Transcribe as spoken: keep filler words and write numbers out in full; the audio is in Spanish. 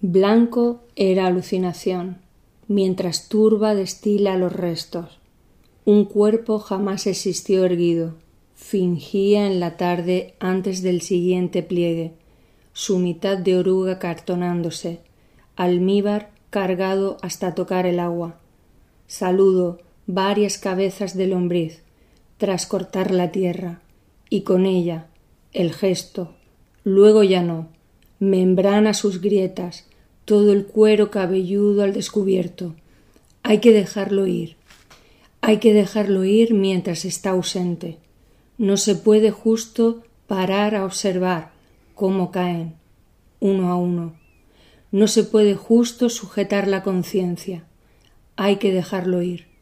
Blanco era alucinación, mientras turba destila los restos. Un cuerpo jamás existió erguido, fingía en la tarde antes del siguiente pliegue, su mitad de oruga cartonándose, almíbar cargado hasta tocar el agua. Saludo varias cabezas de lombriz, tras cortar la tierra, y con ella, el gesto, luego ya no, membrana sus grietas, todo el cuero cabelludo al descubierto. Hay que dejarlo ir, hay que dejarlo ir mientras está ausente. No se puede justo parar a observar cómo caen, uno a uno. No se puede justo sujetar la conciencia. Hay que dejarlo ir.